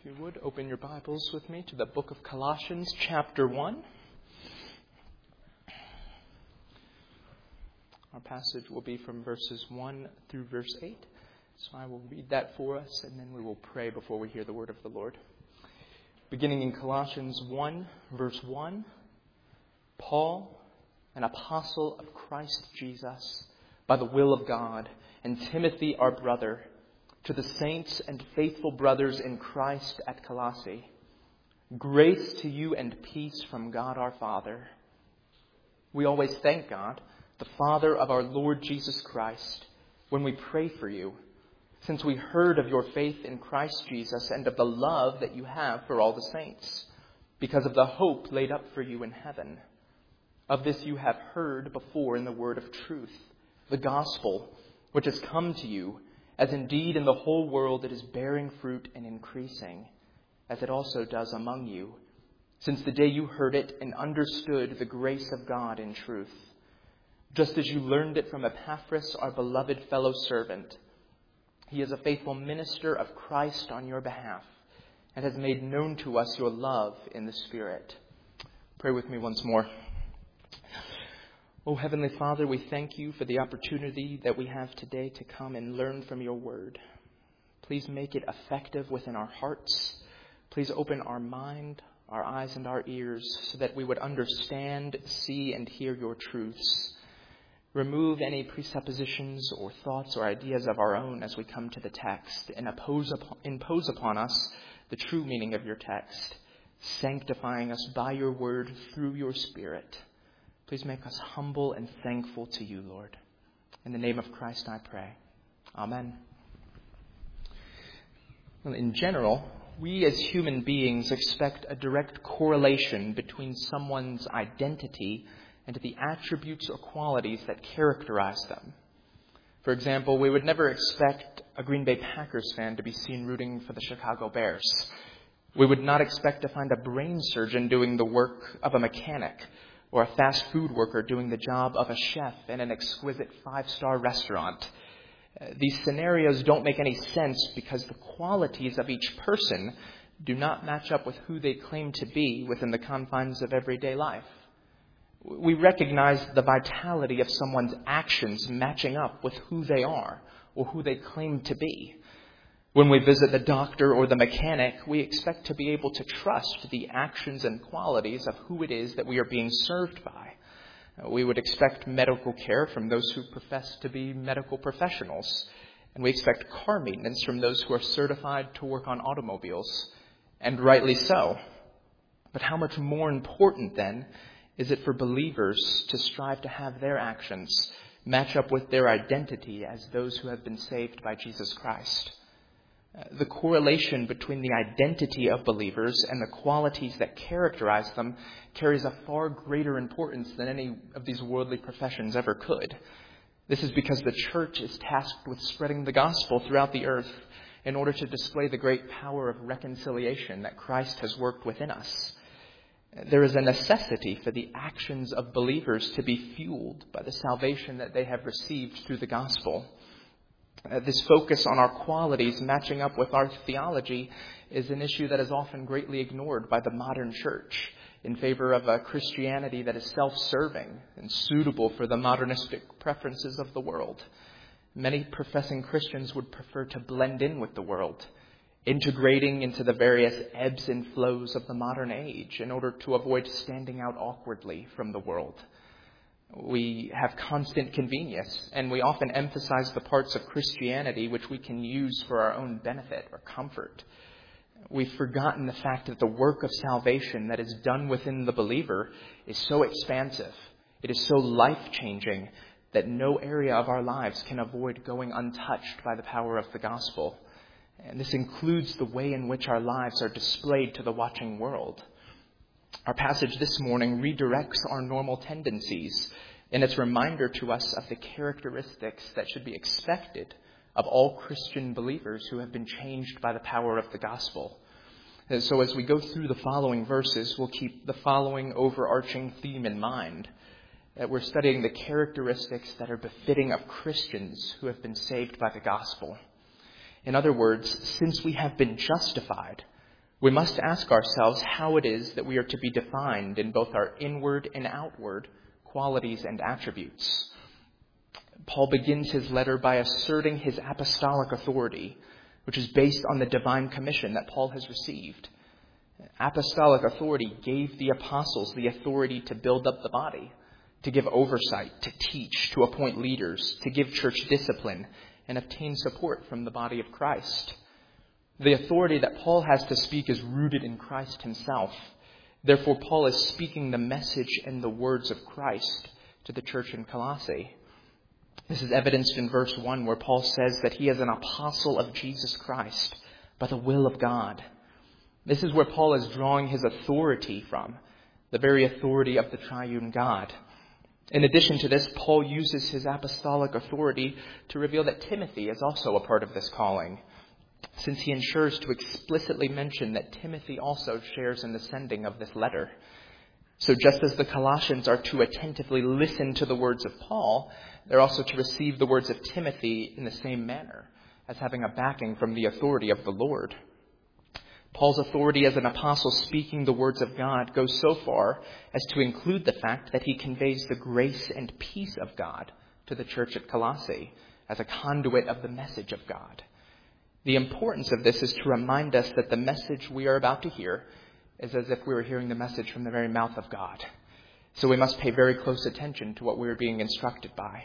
If you would, open your Bibles with me to the book of Colossians, chapter 1. Our passage will be from verses 1 through verse 8. So I will read that for us, and then we will pray before we hear the word of the Lord. Beginning in Colossians 1, verse 1, Paul, an apostle of Christ Jesus, by the will of God, and Timothy, our brother, to the saints and faithful brothers in Christ at Colossae, grace to you and peace from God our Father. We always thank God, the Father of our Lord Jesus Christ, when we pray for you, since we heard of your faith in Christ Jesus and of the love that you have for all the saints, because of the hope laid up for you in heaven. Of this you have heard before in the word of truth, the gospel, which has come to you, as indeed in the whole world it is bearing fruit and increasing, as it also does among you, since the day you heard it and understood the grace of God in truth, just as you learned it from Epaphras, our beloved fellow servant. He is a faithful minister of Christ on your behalf, and has made known to us your love in the Spirit. Pray with me once more. Oh, Heavenly Father, we thank you for the opportunity that we have today to come and learn from your word. Please make it effective within our hearts. Please open our mind, our eyes, and our ears so that we would understand, see, and hear your truths. Remove any presuppositions or thoughts or ideas of our own as we come to the text and impose upon us the true meaning of your text, sanctifying us by your word through your Spirit. Please make us humble and thankful to you, Lord. In the name of Christ I pray. Amen. Well, in general, we as human beings expect a direct correlation between someone's identity and the attributes or qualities that characterize them. For example, we would never expect a Green Bay Packers fan to be seen rooting for the Chicago Bears. We would not expect to find a brain surgeon doing the work of a mechanic, or a fast food worker doing the job of a chef in an exquisite 5-star restaurant. These scenarios don't make any sense because the qualities of each person do not match up with who they claim to be within the confines of everyday life. We recognize the vitality of someone's actions matching up with who they are or who they claim to be. When we visit the doctor or the mechanic, we expect to be able to trust the actions and qualities of who it is that we are being served by. We would expect medical care from those who profess to be medical professionals, and we expect car maintenance from those who are certified to work on automobiles, and rightly so. But how much more important, then, is it for believers to strive to have their actions match up with their identity as those who have been saved by Jesus Christ? The correlation between the identity of believers and the qualities that characterize them carries a far greater importance than any of these worldly professions ever could. This is because the church is tasked with spreading the gospel throughout the earth in order to display the great power of reconciliation that Christ has worked within us. There is a necessity for the actions of believers to be fueled by the salvation that they have received through the gospel. This focus on our qualities matching up with our theology is an issue that is often greatly ignored by the modern church in favor of a Christianity that is self-serving and suitable for the modernistic preferences of the world. Many professing Christians would prefer to blend in with the world, integrating into the various ebbs and flows of the modern age in order to avoid standing out awkwardly from the world. We have constant convenience, and we often emphasize the parts of Christianity which we can use for our own benefit or comfort. We've forgotten the fact that the work of salvation that is done within the believer is so expansive, it is so life-changing, that no area of our lives can avoid going untouched by the power of the gospel. And this includes the way in which our lives are displayed to the watching world. Our passage this morning redirects our normal tendencies, and it's a reminder to us of the characteristics that should be expected of all Christian believers who have been changed by the power of the gospel. And so as we go through the following verses, we'll keep the following overarching theme in mind. That we're studying the characteristics that are befitting of Christians who have been saved by the gospel. In other words, since we have been justified, we must ask ourselves how it is that we are to be defined in both our inward and outward qualities and attributes. Paul begins his letter by asserting his apostolic authority, which is based on the divine commission that Paul has received. Apostolic authority gave the apostles the authority to build up the body, to give oversight, to teach, to appoint leaders, to give church discipline, and obtain support from the body of Christ. The authority that Paul has to speak is rooted in Christ himself. Therefore, Paul is speaking the message and the words of Christ to the church in Colossae. This is evidenced in verse 1, where Paul says that he is an apostle of Jesus Christ by the will of God. This is where Paul is drawing his authority from, the very authority of the triune God. In addition to this, Paul uses his apostolic authority to reveal that Timothy is also a part of this calling, since he ensures to explicitly mention that Timothy also shares in the sending of this letter. So just as the Colossians are to attentively listen to the words of Paul, they're also to receive the words of Timothy in the same manner, as having a backing from the authority of the Lord. Paul's authority as an apostle speaking the words of God goes so far as to include the fact that he conveys the grace and peace of God to the church at Colossae as a conduit of the message of God. The importance of this is to remind us that the message we are about to hear is as if we were hearing the message from the very mouth of God. So we must pay very close attention to what we are being instructed by.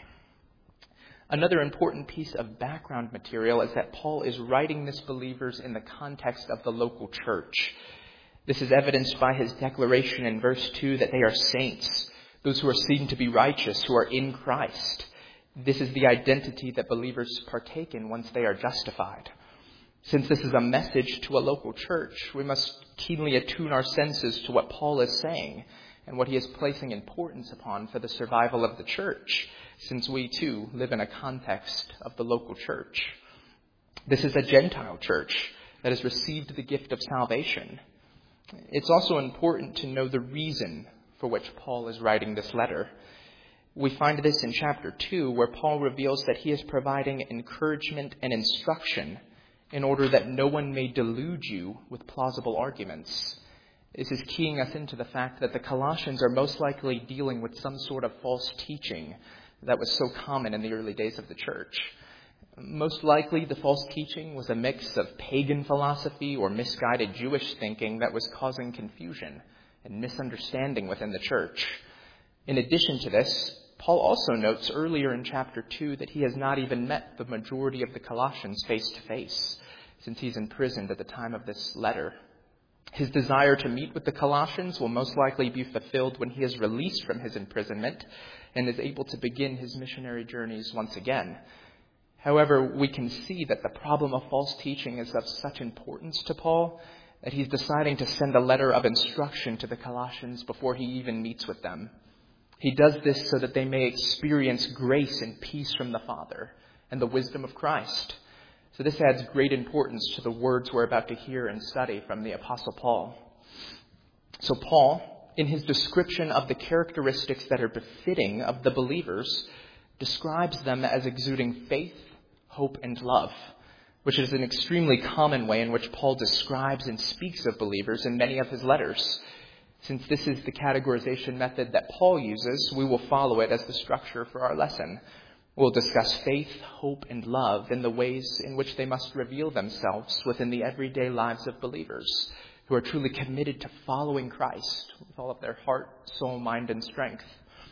Another important piece of background material is that Paul is writing this believers in the context of the local church. This is evidenced by his declaration in verse 2 that they are saints, those who are seen to be righteous, who are in Christ. This is the identity that believers partake in once they are justified. Since this is a message to a local church, we must keenly attune our senses to what Paul is saying and what he is placing importance upon for the survival of the church, since we too live in a context of the local church. This is a Gentile church that has received the gift of salvation. It's also important to know the reason for which Paul is writing this letter. We find this in chapter 2, where Paul reveals that he is providing encouragement and instruction in order that no one may delude you with plausible arguments. This is keying us into the fact that the Colossians are most likely dealing with some sort of false teaching that was so common in the early days of the church. Most likely, the false teaching was a mix of pagan philosophy or misguided Jewish thinking that was causing confusion and misunderstanding within the church. In addition to this, Paul also notes earlier in chapter 2 that he has not even met the majority of the Colossians face to face, since he's imprisoned at the time of this letter. His desire to meet with the Colossians will most likely be fulfilled when he is released from his imprisonment and is able to begin his missionary journeys once again. However, we can see that the problem of false teaching is of such importance to Paul that he's deciding to send a letter of instruction to the Colossians before he even meets with them. He does this so that they may experience grace and peace from the Father and the wisdom of Christ. So this adds great importance to the words we're about to hear and study from the Apostle Paul. So Paul, in his description of the characteristics that are befitting of the believers, describes them as exuding faith, hope, and love, which is an extremely common way in which Paul describes and speaks of believers in many of his letters. Since this is the categorization method that Paul uses, we will follow it as the structure for our lesson. We'll discuss faith, hope, and love in the ways in which they must reveal themselves within the everyday lives of believers who are truly committed to following Christ with all of their heart, soul, mind, and strength.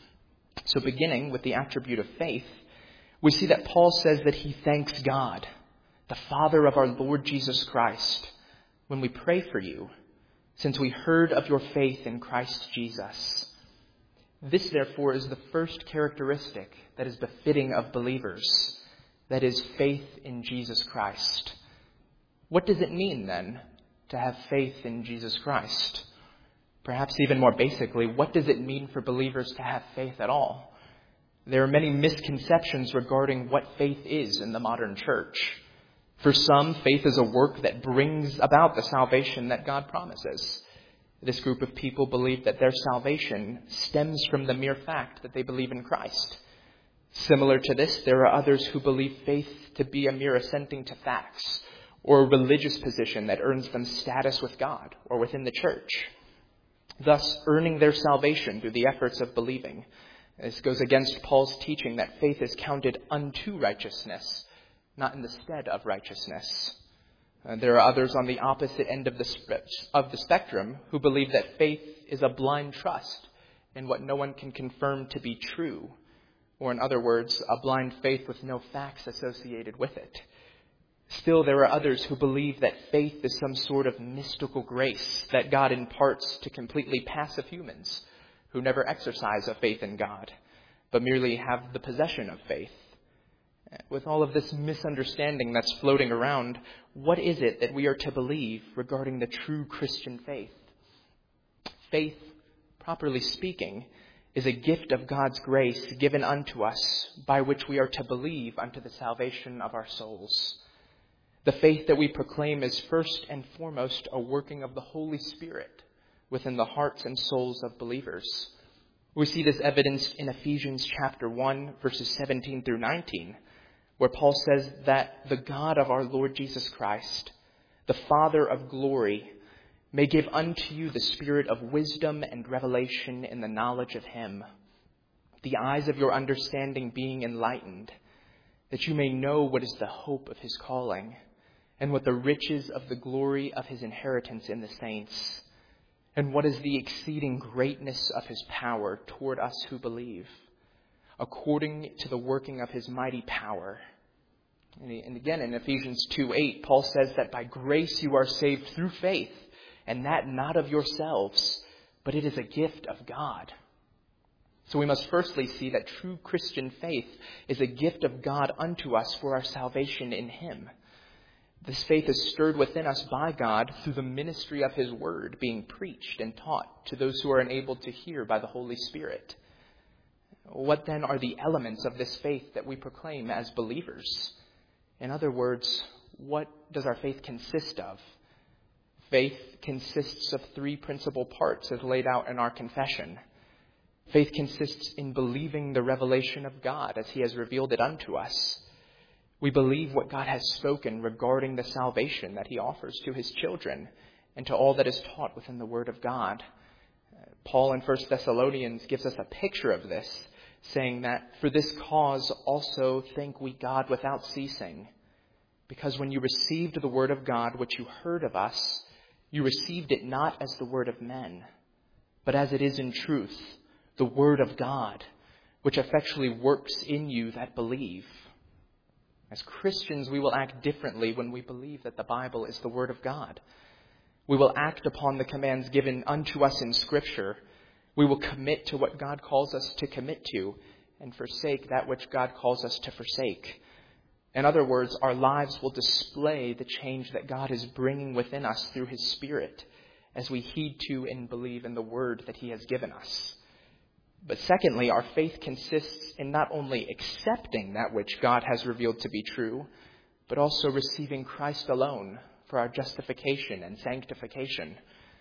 So beginning with the attribute of faith, we see that Paul says that he thanks God, the Father of our Lord Jesus Christ, when we pray for you, since we heard of your faith in Christ Jesus. This, therefore, is the first characteristic that is befitting of believers, that is, faith in Jesus Christ. What does it mean, then, to have faith in Jesus Christ? Perhaps even more basically, what does it mean for believers to have faith at all? There are many misconceptions regarding what faith is in the modern church. For some, faith is a work that brings about the salvation that God promises. This group of people believe that their salvation stems from the mere fact that they believe in Christ. Similar to this, there are others who believe faith to be a mere assenting to facts or a religious position that earns them status with God or within the church, thus earning their salvation through the efforts of believing. This goes against Paul's teaching that faith is counted unto righteousness, not in the stead of righteousness. There are others on the opposite end of the spectrum who believe that faith is a blind trust in what no one can confirm to be true, or in other words, a blind faith with no facts associated with it. Still, there are others who believe that faith is some sort of mystical grace that God imparts to completely passive humans who never exercise a faith in God, but merely have the possession of faith. With all of this misunderstanding that's floating around, what is it that we are to believe regarding the true Christian faith? Faith, properly speaking, is a gift of God's grace given unto us by which we are to believe unto the salvation of our souls. The faith that we proclaim is first and foremost a working of the Holy Spirit within the hearts and souls of believers. We see this evidenced in Ephesians chapter 1, verses 17 through 19, where Paul says that the God of our Lord Jesus Christ, the Father of glory, may give unto you the spirit of wisdom and revelation in the knowledge of him, the eyes of your understanding being enlightened, that you may know what is the hope of his calling, and what the riches of the glory of his inheritance in the saints, and what is the exceeding greatness of his power toward us who believe, according to the working of his mighty power. And again, in Ephesians 2:8, Paul says that by grace you are saved through faith, and that not of yourselves, but it is a gift of God. So we must firstly see that true Christian faith is a gift of God unto us for our salvation in him. This faith is stirred within us by God through the ministry of his word being preached and taught to those who are enabled to hear by the Holy Spirit. What then are the elements of this faith that we proclaim as believers? In other words, what does our faith consist of? Faith consists of three principal parts as laid out in our confession. Faith consists in believing the revelation of God as he has revealed it unto us. We believe what God has spoken regarding the salvation that he offers to his children and to all that is taught within the word of God. Paul in 1 Thessalonians gives us a picture of this, saying that for this cause also thank we God without ceasing, because when you received the word of God which you heard of us, you received it not as the word of men, but as it is in truth, the word of God, which effectually works in you that believe. As Christians, we will act differently when we believe that the Bible is the word of God. We will act upon the commands given unto us in Scripture. We will commit to what God calls us to commit to and forsake that which God calls us to forsake. In other words, our lives will display the change that God is bringing within us through his Spirit as we heed to and believe in the word that he has given us. But secondly, our faith consists in not only accepting that which God has revealed to be true, but also receiving Christ alone for our justification and sanctification.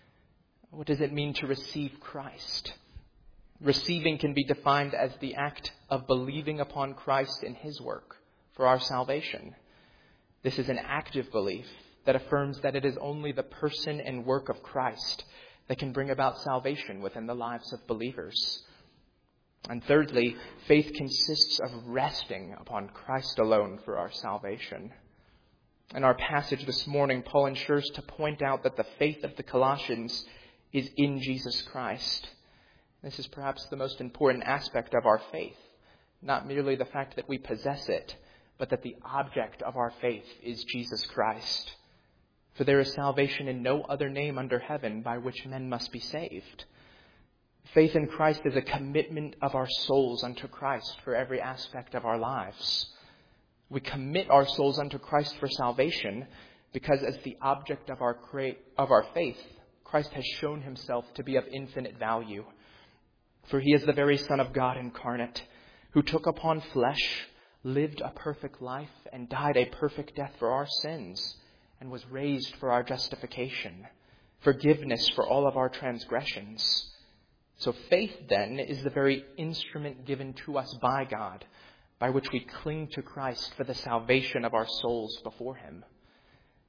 What does it mean to receive Christ? Receiving can be defined as the act of believing upon Christ and his work for our salvation. This is an active belief that affirms that it is only the person and work of Christ that can bring about salvation within the lives of believers. And thirdly, faith consists of resting upon Christ alone for our salvation. In our passage this morning, Paul ensures to point out that the faith of the Colossians is in Jesus Christ. This is perhaps the most important aspect of our faith, not merely the fact that we possess it, but that the object of our faith is Jesus Christ. For there is salvation in no other name under heaven by which men must be saved. Faith in Christ is a commitment of our souls unto Christ for every aspect of our lives. We commit our souls unto Christ for salvation because as the object of our faith, Christ has shown himself to be of infinite value. For he is the very Son of God incarnate, who took upon flesh, lived a perfect life, and died a perfect death for our sins, and was raised for our justification, forgiveness for all of our transgressions. So faith, then, is the very instrument given to us by God, by which we cling to Christ for the salvation of our souls before him.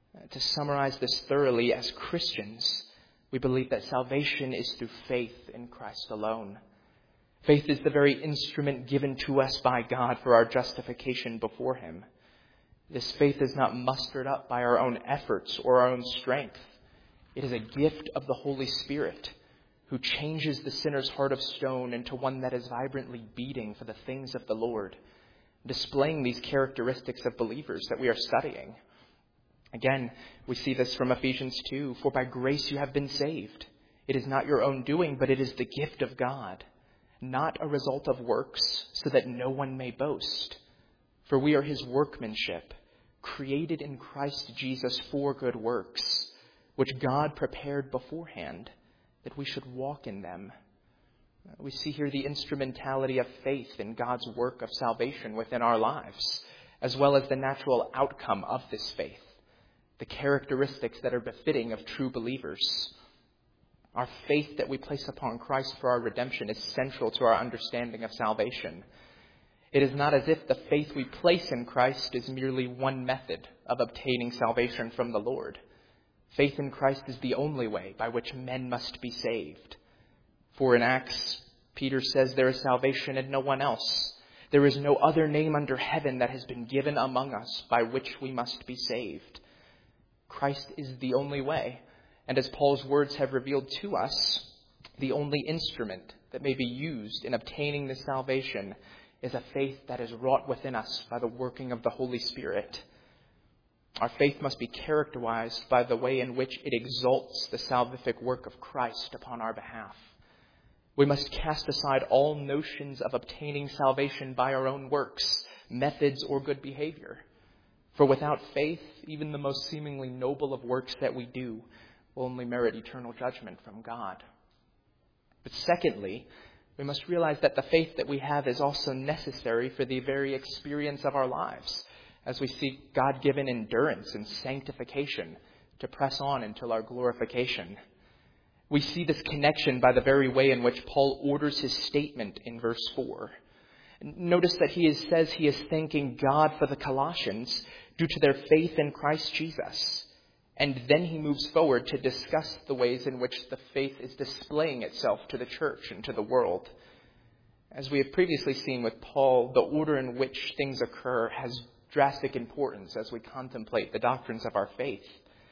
To summarize this thoroughly, as Christians, we believe that salvation is through faith in Christ alone. Faith is the very instrument given to us by God for our justification before Him. This faith is not mustered up by our own efforts or our own strength. It is a gift of the Holy Spirit, who changes the sinner's heart of stone into one that is vibrantly beating for the things of the Lord, displaying these characteristics of believers that we are studying. Again, we see this from Ephesians 2, "For by grace you have been saved. It is not your own doing, but it is the gift of God, not a result of works, so that no one may boast. For we are His workmanship, created in Christ Jesus for good works, which God prepared beforehand, that we should walk in them." We see here the instrumentality of faith in God's work of salvation within our lives, as well as the natural outcome of this faith, the characteristics that are befitting of true believers. Our faith that we place upon Christ for our redemption is central to our understanding of salvation. It is not as if the faith we place in Christ is merely one method of obtaining salvation from the Lord. Faith in Christ is the only way by which men must be saved. For in Acts, Peter says there is salvation in no one else. There is no other name under heaven that has been given among us by which we must be saved. Christ is the only way, and as Paul's words have revealed to us, the only instrument that may be used in obtaining this salvation is a faith that is wrought within us by the working of the Holy Spirit. Our faith must be characterized by the way in which it exalts the salvific work of Christ upon our behalf. We must cast aside all notions of obtaining salvation by our own works, methods, or good behavior. For without faith, even the most seemingly noble of works that we do will only merit eternal judgment from God. But secondly, we must realize that the faith that we have is also necessary for the very experience of our lives, as we seek God-given endurance and sanctification to press on until our glorification. We see this connection by the very way in which Paul orders his statement in verse 4. Notice that he says he is thanking God for the Colossians due to their faith in Christ Jesus. And then he moves forward to discuss the ways in which the faith is displaying itself to the church and to the world. As we have previously seen with Paul, the order in which things occur has drastic importance as we contemplate the doctrines of our faith.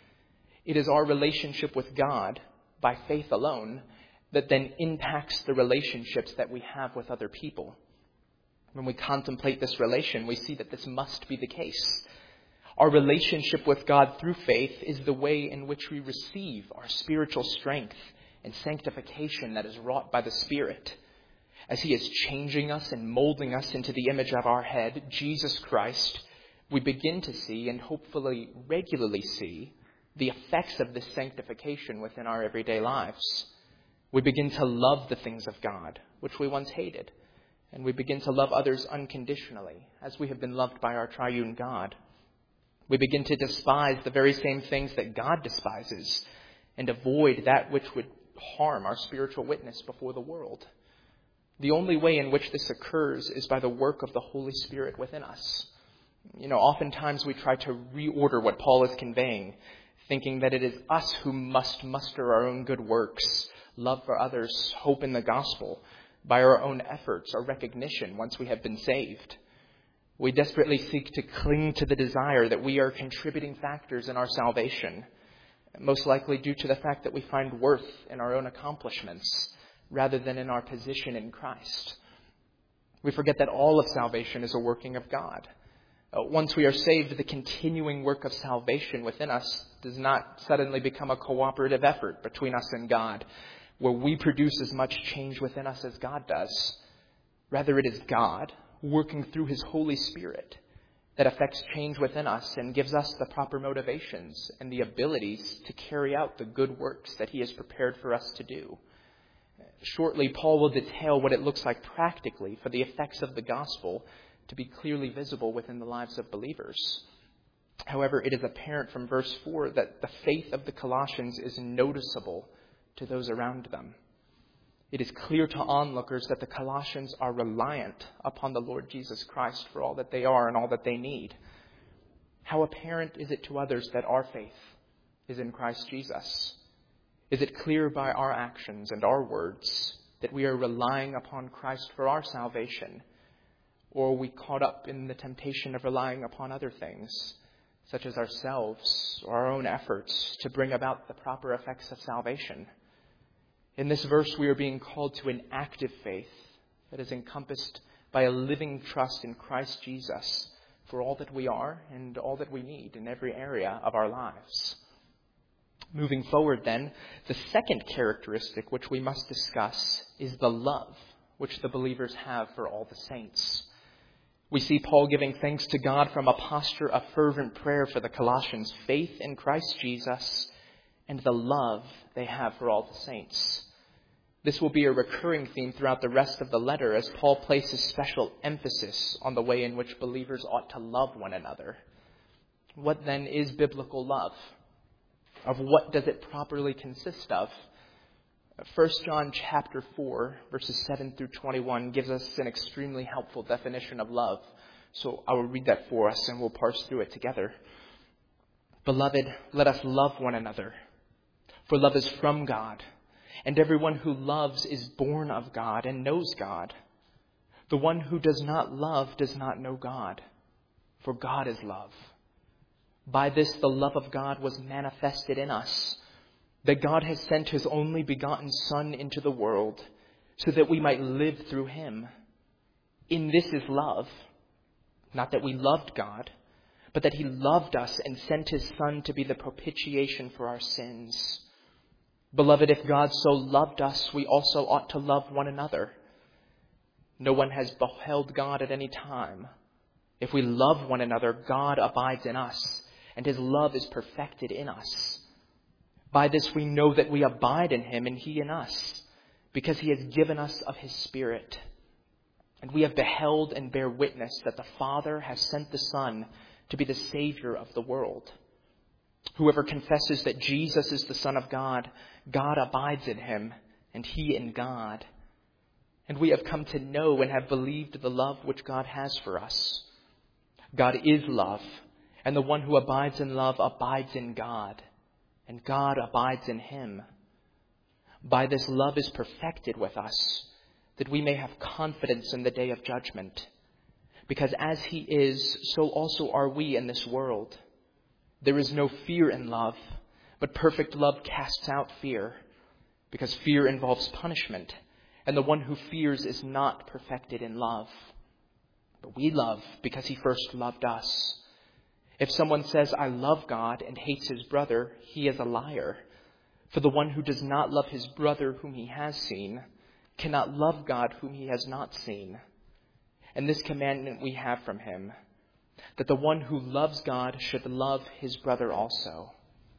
It is our relationship with God by faith alone that then impacts the relationships that we have with other people. When we contemplate this relation, we see that this must be the case. Our relationship with God through faith is the way in which we receive our spiritual strength and sanctification that is wrought by the Spirit. As He is changing us and molding us into the image of our head, Jesus Christ, we begin to see and hopefully regularly see the effects of this sanctification within our everyday lives. We begin to love the things of God, which we once hated, and we begin to love others unconditionally, as we have been loved by our triune God. We begin to despise the very same things that God despises and avoid that which would harm our spiritual witness before the world. The only way in which this occurs is by the work of the Holy Spirit within us. Oftentimes we try to reorder what Paul is conveying, thinking that it is us who must muster our own good works, love for others, hope in the gospel, by our own efforts or recognition once we have been saved. We desperately seek to cling to the desire that we are contributing factors in our salvation, most likely due to the fact that we find worth in our own accomplishments rather than in our position in Christ. We forget that all of salvation is a working of God. Once we are saved, the continuing work of salvation within us does not suddenly become a cooperative effort between us and God, where we produce as much change within us as God does. Rather, it is God working through His Holy Spirit that affects change within us and gives us the proper motivations and the abilities to carry out the good works that He has prepared for us to do. Shortly, Paul will detail what it looks like practically for the effects of the gospel to be clearly visible within the lives of believers. However, it is apparent from verse 4 that the faith of the Colossians is noticeable to those around them. It is clear to onlookers that the Colossians are reliant upon the Lord Jesus Christ for all that they are and all that they need. How apparent is it to others that our faith is in Christ Jesus? Is it clear by our actions and our words that we are relying upon Christ for our salvation? Or are we caught up in the temptation of relying upon other things, such as ourselves or our own efforts to bring about the proper effects of salvation? In this verse, we are being called to an active faith that is encompassed by a living trust in Christ Jesus for all that we are and all that we need in every area of our lives. Moving forward then, the second characteristic which we must discuss is the love which the believers have for all the saints. We see Paul giving thanks to God from a posture of fervent prayer for the Colossians' faith in Christ Jesus and the love they have for all the saints. This will be a recurring theme throughout the rest of the letter as Paul places special emphasis on the way in which believers ought to love one another. What then is biblical love? Of what does it properly consist of? 1 John chapter 4, verses 7 through 21 gives us an extremely helpful definition of love. So I will read that for us and we'll parse through it together. Beloved, let us love one another, for love is from God. And everyone who loves is born of God and knows God. The one who does not love does not know God, for God is love. By this the love of God was manifested in us, that God has sent his only begotten Son into the world, so that we might live through him. In this is love, not that we loved God, but that he loved us and sent his Son to be the propitiation for our sins. Beloved, if God so loved us, we also ought to love one another. No one has beheld God at any time. If we love one another, God abides in us, and his love is perfected in us. By this we know that we abide in him and he in us, because he has given us of his Spirit. And we have beheld and bear witness that the Father has sent the Son to be the Savior of the world. Whoever confesses that Jesus is the Son of God, God abides in him, and he in God. And we have come to know and have believed the love which God has for us. God is love, and the one who abides in love abides in God, and God abides in him. By this love is perfected with us, that we may have confidence in the day of judgment. Because as he is, so also are we in this world. There is no fear in love, but perfect love casts out fear, because fear involves punishment, and the one who fears is not perfected in love. But we love because he first loved us. If someone says, I love God, and hates his brother, he is a liar. For the one who does not love his brother whom he has seen cannot love God whom he has not seen. And this commandment we have from him, that the one who loves God should love his brother also.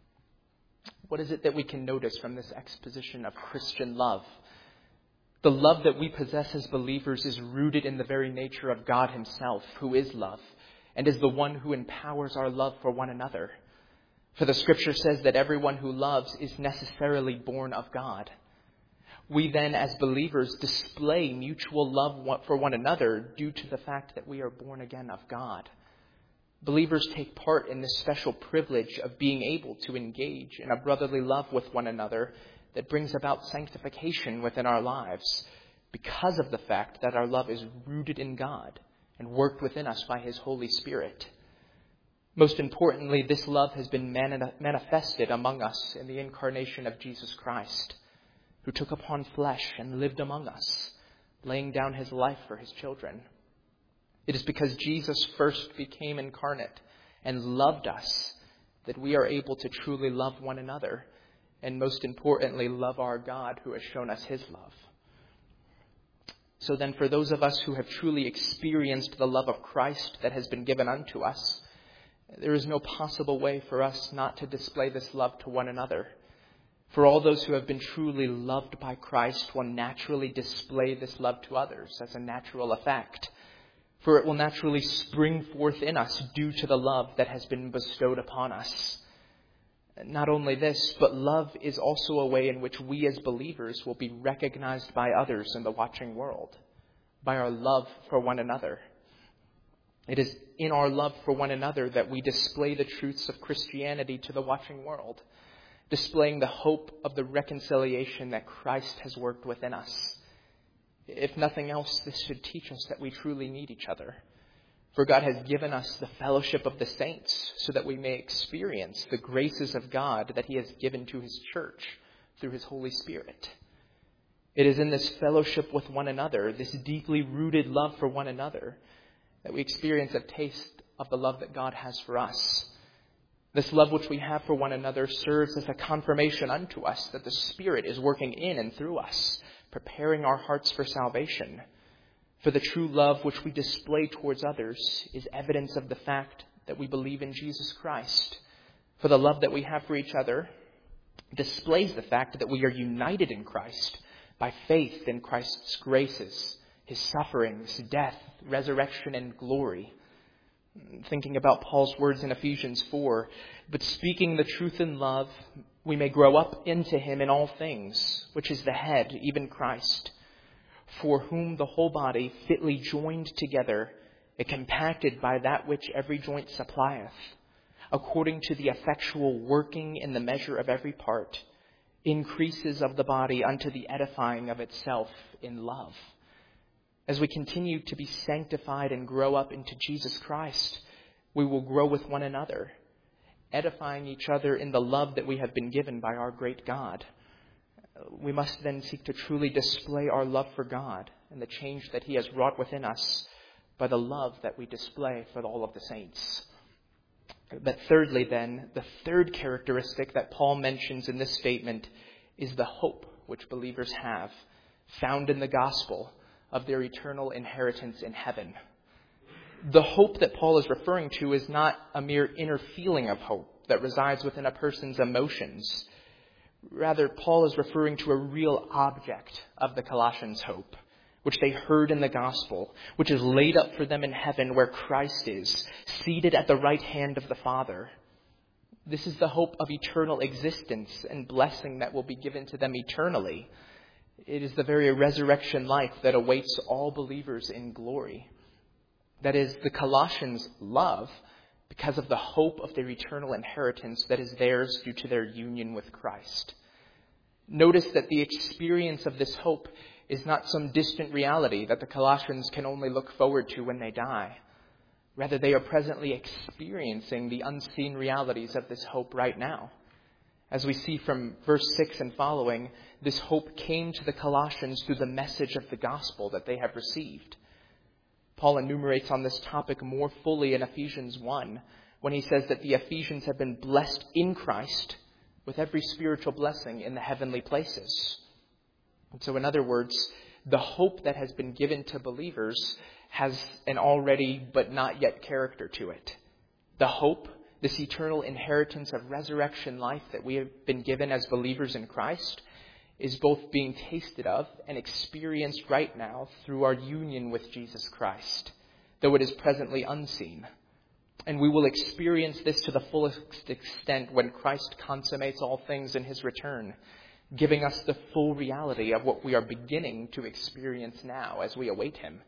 What is it that we can notice from this exposition of Christian love? The love that we possess as believers is rooted in the very nature of God himself, who is love, and is the one who empowers our love for one another. For the scripture says that everyone who loves is necessarily born of God. We then, as believers, display mutual love for one another due to the fact that we are born again of God. Believers take part in this special privilege of being able to engage in a brotherly love with one another that brings about sanctification within our lives because of the fact that our love is rooted in God and worked within us by his Holy Spirit. Most importantly, this love has been manifested among us in the incarnation of Jesus Christ, who took upon flesh and lived among us, laying down his life for his children. It is because Jesus first became incarnate and loved us that we are able to truly love one another, and most importantly, love our God who has shown us his love. So then, for those of us who have truly experienced the love of Christ that has been given unto us, there is no possible way for us not to display this love to one another. For all those who have been truly loved by Christ will naturally display this love to others as a natural effect. For it will naturally spring forth in us due to the love that has been bestowed upon us. Not only this, but love is also a way in which we as believers will be recognized by others in the watching world, by our love for one another. It in our love for one another that we display the truths of Christianity to the watching world, displaying the hope of the reconciliation that Christ has worked within us. If nothing else, this should teach us that we truly need each other. For God has given us the fellowship of the saints so that we may experience the graces of God that he has given to his church through his Holy Spirit. It is in this fellowship with one another, this deeply rooted love for one another, that we experience a taste of the love that God has for us. This love which we have for one another serves as a confirmation unto us that the Spirit is working in and through us, preparing our hearts for salvation. For the true love which we display towards others is evidence of the fact that we believe in Jesus Christ. For the love that we have for each other displays the fact that we are united in Christ by faith in Christ's graces, his sufferings, death, resurrection, and glory. Thinking about Paul's words in Ephesians 4, but speaking the truth in love, we may grow up into him in all things, which is the head, even Christ, for whom the whole body, fitly joined together, and compacted by that which every joint supplieth, according to the effectual working in the measure of every part, increases of the body unto the edifying of itself in love. As we continue to be sanctified and grow up into Jesus Christ, we will grow with one another, edifying each other in the love that we have been given by our great God. We must then seek to truly display our love for God and the change that he has wrought within us by the love that we display for all of the saints. But thirdly, then, the third characteristic that Paul mentions in this statement is the hope which believers have, found in the gospel of their eternal inheritance in heaven. The hope that Paul is referring to is not a mere inner feeling of hope that resides within a person's emotions. Rather, Paul is referring to a real object of the Colossians' hope, which they heard in the gospel, which is laid up for them in heaven where Christ is, seated at the right hand of the Father. This is the hope of eternal existence and blessing that will be given to them eternally. It is the very resurrection life that awaits all believers in glory. That is, the Colossians love because of the hope of their eternal inheritance that is theirs due to their union with Christ. Notice that the experience of this hope is not some distant reality that the Colossians can only look forward to when they die. Rather, they are presently experiencing the unseen realities of this hope right now. As we see from verse 6 and following, this hope came to the Colossians through the message of the gospel that they have received. Paul enumerates on this topic more fully in Ephesians 1 when he says that the Ephesians have been blessed in Christ with every spiritual blessing in the heavenly places. And so in other words, the hope that has been given to believers has an already but not yet character to it. The hope, this eternal inheritance of resurrection life that we have been given as believers in Christ, is both being tasted of and experienced right now through our union with Jesus Christ, though it is presently unseen. And we will experience this to the fullest extent when Christ consummates all things in his return, giving us the full reality of what we are beginning to experience now as we await him.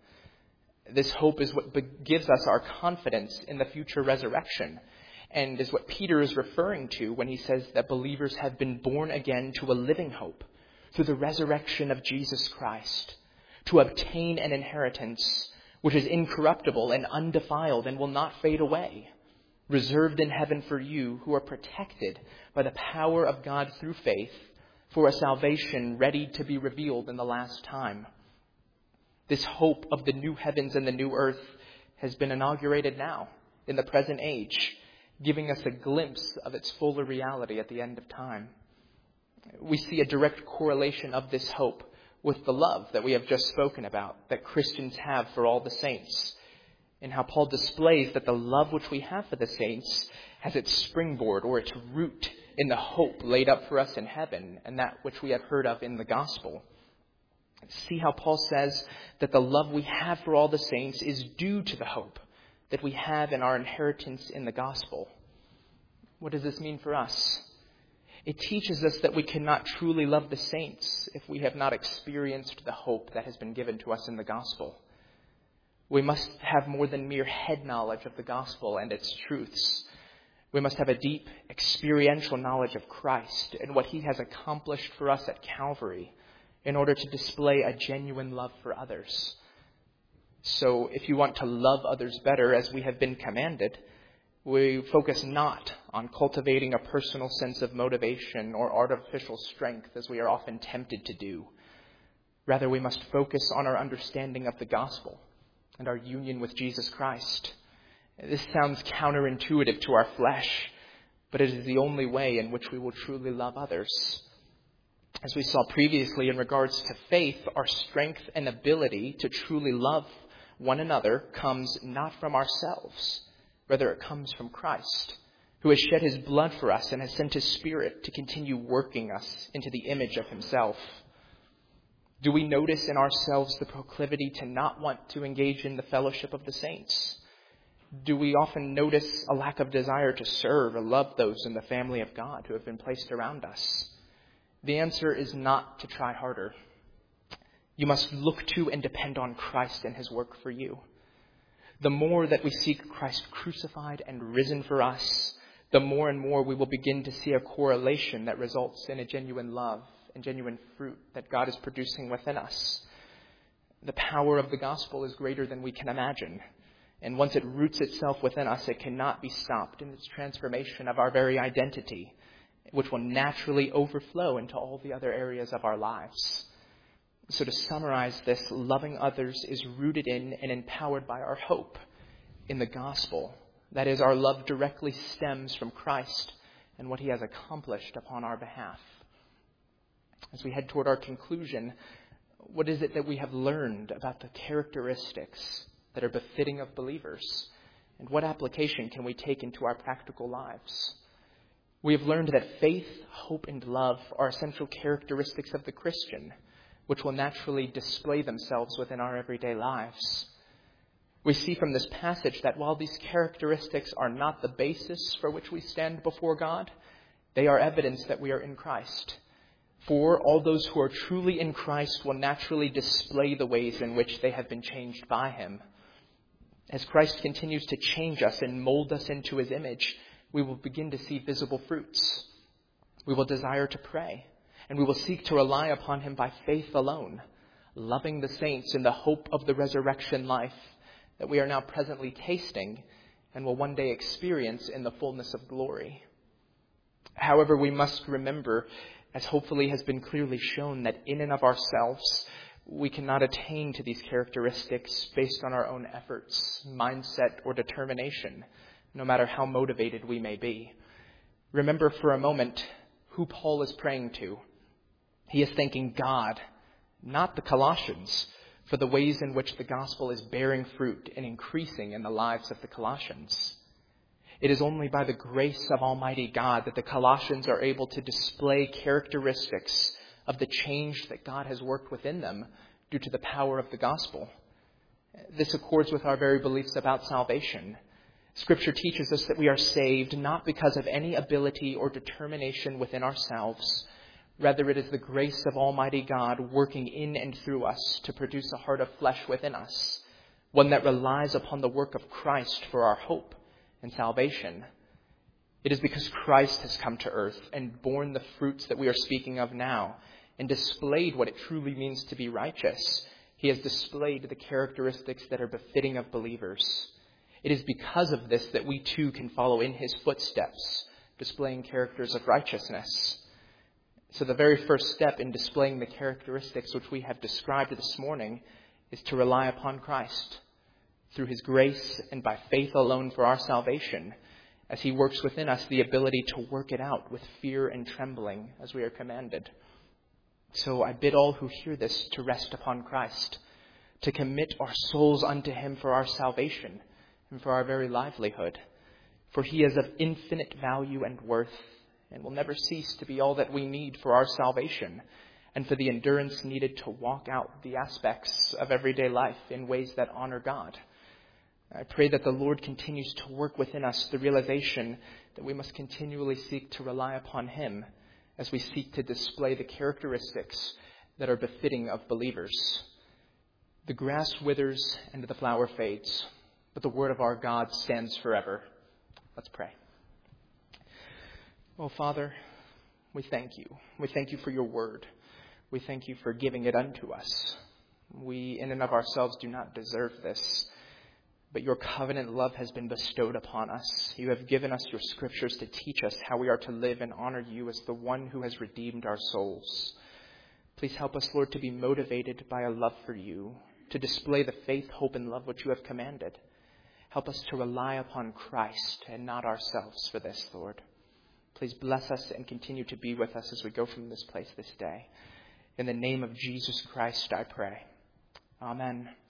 This hope is what gives us our confidence in the future resurrection, and is what Peter is referring to when he says that believers have been born again to a living hope through the resurrection of Jesus Christ, to obtain an inheritance which is incorruptible and undefiled and will not fade away, reserved in heaven for you who are protected by the power of God through faith for a salvation ready to be revealed in the last time. This hope of the new heavens and the new earth has been inaugurated now in the present age, giving us a glimpse of its fuller reality at the end of time. We see a direct correlation of this hope with the love that we have just spoken about, that Christians have for all the saints, and how Paul displays that the love which we have for the saints has its springboard or its root in the hope laid up for us in heaven, and that which we have heard of in the gospel. See how Paul says that the love we have for all the saints is due to the hope that we have in our inheritance in the gospel. What does this mean for us? It teaches us that we cannot truly love the saints if we have not experienced the hope that has been given to us in the gospel. We must have more than mere head knowledge of the gospel and its truths. We must have a deep experiential knowledge of Christ and what he has accomplished for us at Calvary in order to display a genuine love for others. So if you want to love others better as we have been commanded, we focus not on cultivating a personal sense of motivation or artificial strength as we are often tempted to do. Rather, we must focus on our understanding of the gospel and our union with Jesus Christ. This sounds counterintuitive to our flesh, but it is the only way in which we will truly love others. As we saw previously in regards to faith, our strength and ability to truly love one another comes not from ourselves. Rather, it comes from Christ, who has shed his blood for us and has sent his Spirit to continue working us into the image of himself. Do we notice in ourselves the proclivity to not want to engage in the fellowship of the saints? Do we often notice a lack of desire to serve or love those in the family of God who have been placed around us? The answer is not to try harder. You must look to and depend on Christ and his work for you. The more that we seek Christ crucified and risen for us, the more and more we will begin to see a correlation that results in a genuine love and genuine fruit that God is producing within us. The power of the gospel is greater than we can imagine. And once it roots itself within us, it cannot be stopped in its transformation of our very identity, which will naturally overflow into all the other areas of our lives. So to summarize this, loving others is rooted in and empowered by our hope in the gospel. That is, our love directly stems from Christ and what he has accomplished upon our behalf. As we head toward our conclusion, what is it that we have learned about the characteristics that are befitting of believers? And what application can we take into our practical lives? We have learned that faith, hope, and love are essential characteristics of the Christian, which will naturally display themselves within our everyday lives. We see from this passage that while these characteristics are not the basis for which we stand before God, they are evidence that we are in Christ. For all those who are truly in Christ will naturally display the ways in which they have been changed by him. As Christ continues to change us and mold us into his image, we will begin to see visible fruits. We will desire to pray, and we will seek to rely upon him by faith alone, loving the saints in the hope of the resurrection life that we are now presently tasting and will one day experience in the fullness of glory. However, we must remember, as hopefully has been clearly shown, that in and of ourselves, we cannot attain to these characteristics based on our own efforts, mindset, or determination, no matter how motivated we may be. Remember for a moment who Paul is praying to. He is thanking God, not the Colossians, for the ways in which the gospel is bearing fruit and increasing in the lives of the Colossians. It is only by the grace of Almighty God that the Colossians are able to display characteristics of the change that God has worked within them due to the power of the gospel. This accords with our very beliefs about salvation. Scripture teaches us that we are saved not because of any ability or determination within ourselves. Rather, it is the grace of Almighty God working in and through us to produce a heart of flesh within us, one that relies upon the work of Christ for our hope and salvation. It is because Christ has come to earth and borne the fruits that we are speaking of now and displayed what it truly means to be righteous. He has displayed the characteristics that are befitting of believers. It is because of this that we too can follow in his footsteps, displaying characters of righteousness. So the very first step in displaying the characteristics which we have described this morning is to rely upon Christ through his grace and by faith alone for our salvation, as he works within us the ability to work it out with fear and trembling as we are commanded. So I bid all who hear this to rest upon Christ, to commit our souls unto him for our salvation and for our very livelihood. For he is of infinite value and worth, and will never cease to be all that we need for our salvation and for the endurance needed to walk out the aspects of everyday life in ways that honor God. I pray that the Lord continues to work within us the realization that we must continually seek to rely upon him as we seek to display the characteristics that are befitting of believers. The grass withers and the flower fades, but the word of our God stands forever. Let's pray. Oh, Father, we thank you. We thank you for your word. We thank you for giving it unto us. We, in and of ourselves, do not deserve this, but your covenant love has been bestowed upon us. You have given us your scriptures to teach us how we are to live and honor you as the one who has redeemed our souls. Please help us, Lord, to be motivated by a love for you, to display the faith, hope, and love which you have commanded. Help us to rely upon Christ and not ourselves for this, Lord. Please bless us and continue to be with us as we go from this place this day. In the name of Jesus Christ, I pray. Amen.